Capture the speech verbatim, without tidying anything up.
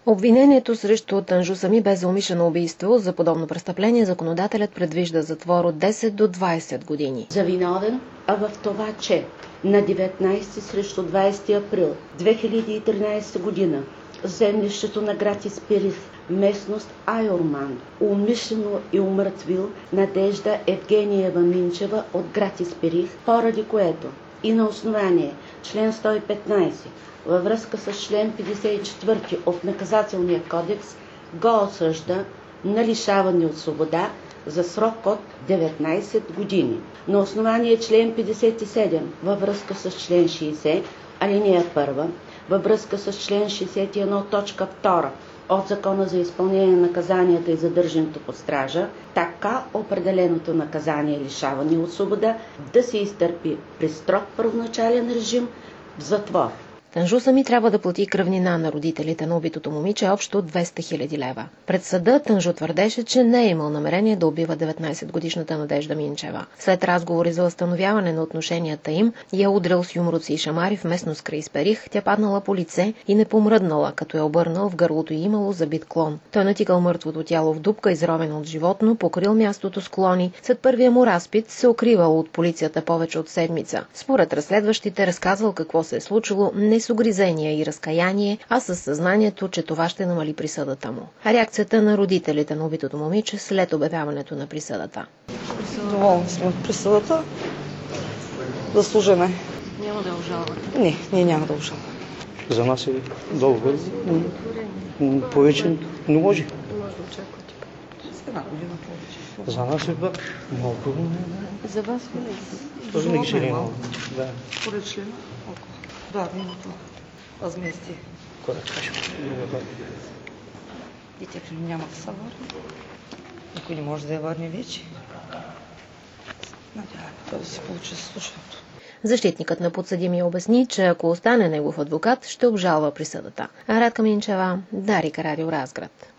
Обвинението срещу Танжу Сами бе за умишлено убийство. За подобно престъпление законодателят предвижда затвор от десет до двадесет години. За виновен, а в това, че на деветнадесети срещу двадесети април две хиляди и тринадесета година в землището на град Исперих, местност Айорман, умишлено и умъртвил Надежда Евгениева Минчева от град Исперих, поради което и на основание член сто и петнадесет във връзка с член петдесет и четвърти от Наказателния кодекс го осъжда на лишаване от свобода за срок от деветнадесет години. На основание член петдесет и седем във връзка с член шейсет, алинея първа, във връзка с член шейсет и едно, точка втора от Закона за изпълнение на наказанията и задържането под стража, така определеното наказание лишаване от свобода да се изтърпи при строг първоначален режим в затвор. Танжу Сами трябва да плати кръвнина на родителите на убитото момиче общо двеста хиляди лева. Пред съда Танжу твърдеше, че не е имал намерение да убива деветнадесетгодишната Надежда Минчева. След разговори за възстановяване на отношенията им, я удрял с юмруци и шамари в местност край Исперих, тя паднала по лице и не помръднала, като я обърнал в гърлото й имало забит клон. Той натикал мъртвото тяло в дупка, изровена от животно, покрил мястото с клони. След първия му разпит се укривал от полицията повече от седмица. Според разследващите разказвал какво се е случило не с угризения и разкаяние, а със съзнанието, че това ще намали присъдата му. А реакцията на родителите на убитото момиче след обявяването на присъдата. Доволни сме от присъдата. Заслужена. Няма да обжалвате? Не, ние няма да обжалваме. За нас е долго. Повече не може. Не може да очаквате. С една година повече. За нас е пък много. За вас е? Тоже не ги ще има. Да. Според члена около. Да, минуто. Възместие. Кой да кажем? Детето няма да се върне. Никой не може да я върне вече. Надяваме това да се получи случването. Защитникът на подсъдимия обясни, че ако остане негов адвокат, ще обжалва присъдата. Радка Минчева, Дарик, Радио Разград.